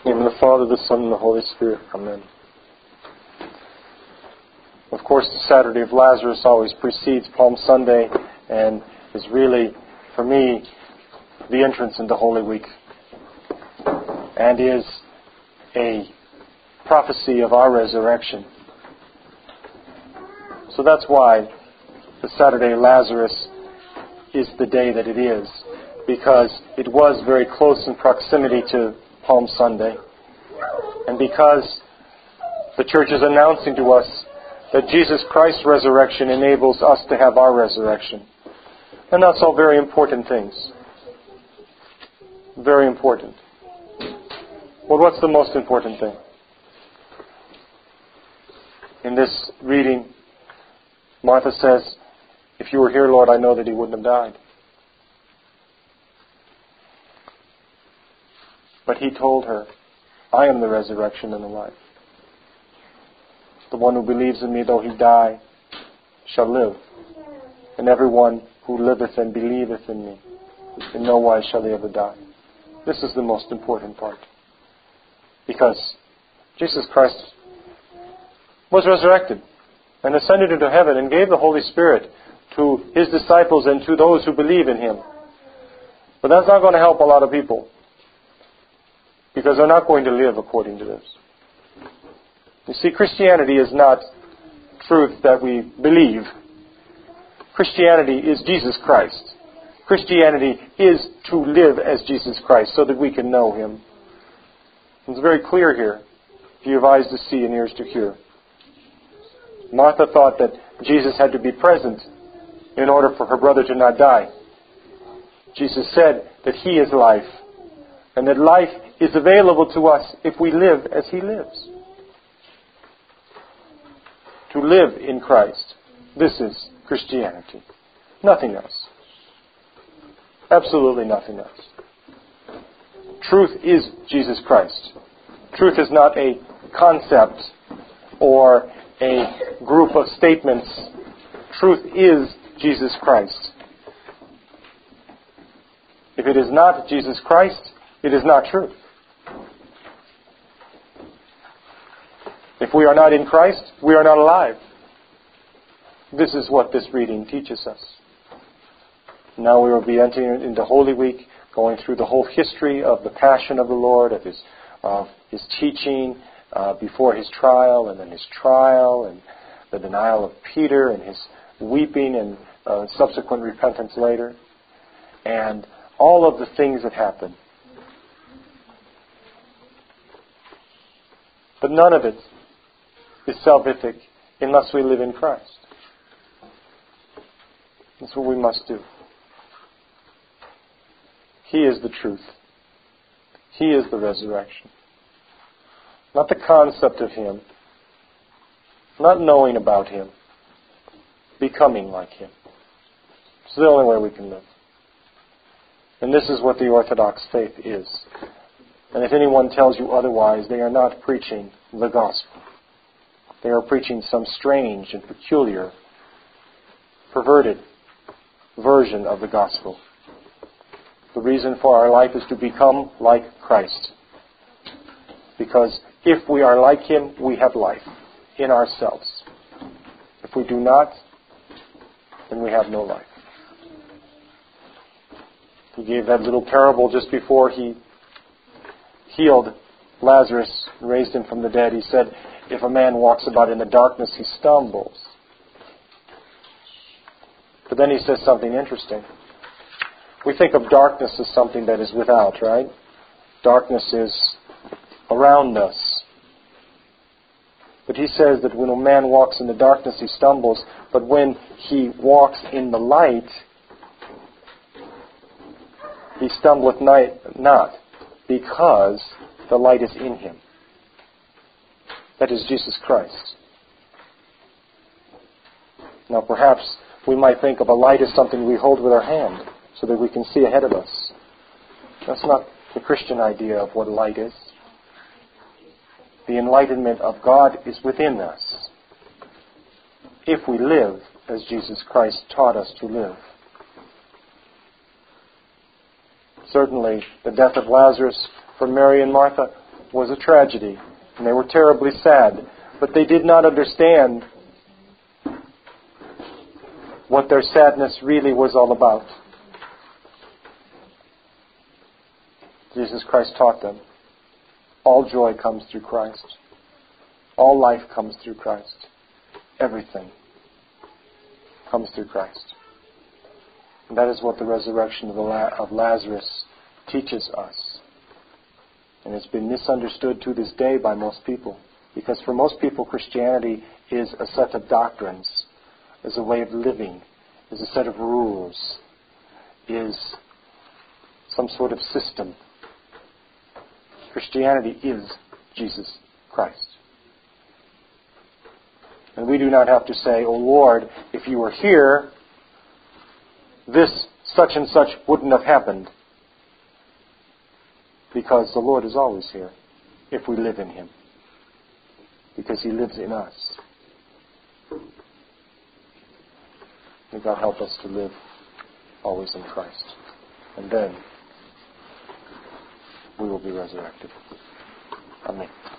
In the name of the Father, the Son, and the Holy Spirit. Amen. Of course, the Saturday of Lazarus always precedes Palm Sunday and is really, for me, the entrance into Holy Week, and is a prophecy of our resurrection. So that's why the Saturday of Lazarus is the day that it is, because it was very close in proximity to Palm Sunday, and because the Church is announcing to us that Jesus Christ's resurrection enables us to have our resurrection. And that's all very important things. Very important. Well, what's the most important thing? In this reading, Martha says, "If you were here, Lord, I know that he wouldn't have died." But he told her, "I am the resurrection and the life. The one who believes in me, though he die, shall live. And everyone who liveth and believeth in me, in no wise shall he ever die." This is the most important part. Because Jesus Christ was resurrected and ascended into heaven and gave the Holy Spirit to his disciples and to those who believe in him. But that's not going to help a lot of people, because they're not going to live according to this. You see, Christianity is not truth that we believe. Christianity is Jesus Christ. Christianity is to live as Jesus Christ so that we can know him. It's very clear here, if you have eyes to see and ears to hear. Martha thought that Jesus had to be present in order for her brother to not die. Jesus said that he is life, and that life is available to us if we live as he lives. To live in Christ. This is Christianity. Nothing else. Absolutely nothing else. Truth is Jesus Christ. Truth is not a concept or a group of statements. Truth is Jesus Christ. If it is not Jesus Christ, it is not truth. If we are not in Christ, we are not alive. This is what this reading teaches us. Now we will be entering into Holy Week, going through the whole history of the Passion of the Lord, of his teaching before his trial, and then his trial, and the denial of Peter, and his weeping and subsequent repentance later, and all of the things that happen. But none of it is salvific unless we live in Christ. That's what we must do. He is the truth. He is the resurrection. Not the concept of him. Not knowing about him. Becoming like him. It's the only way we can live. And this is what the Orthodox faith is. And if anyone tells you otherwise, they are not preaching the gospel. They are preaching some strange and peculiar, perverted version of the gospel. The reason for our life is to become like Christ. Because if we are like him, we have life in ourselves. If we do not, then we have no life. He gave that little parable just before he healed Lazarus and raised him from the dead. He said, if a man walks about in the darkness, he stumbles. But then he says something interesting. We think of darkness as something that is without, right? Darkness is around us. But he says that when a man walks in the darkness, he stumbles. But when he walks in the light, he stumbleth not, because the light is in him. That is Jesus Christ. Now perhaps we might think of a light as something we hold with our hand so that we can see ahead of us. That's not the Christian idea of what light is. The enlightenment of God is within us, if we live as Jesus Christ taught us to live. Certainly, the death of Lazarus for Mary and Martha was a tragedy, and they were terribly sad. But they did not understand what their sadness really was all about. Jesus Christ taught them, all joy comes through Christ. All life comes through Christ. Everything comes through Christ. And that is what the resurrection of Lazarus teaches us. And it's been misunderstood to this day by most people. Because for most people, Christianity is a set of doctrines, is a way of living, is a set of rules, is some sort of system. Christianity is Jesus Christ. And we do not have to say, "Oh Lord, if you were here, this such and such wouldn't have happened." Because the Lord is always here if we live in Him. Because He lives in us. May God help us to live always in Christ. And then we will be resurrected. Amen.